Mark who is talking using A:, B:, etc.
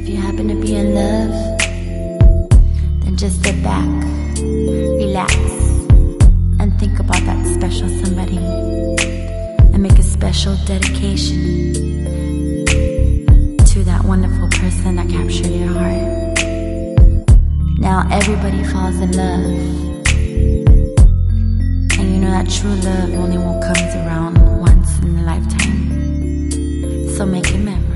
A: you happen to be in love, then just sit back, relax, and think about that special somebody, and make a special dedication to that wonderful person that captured your heart. Now everybody falls in love, and you know that true love only comes around once in a lifetime. So make it memory.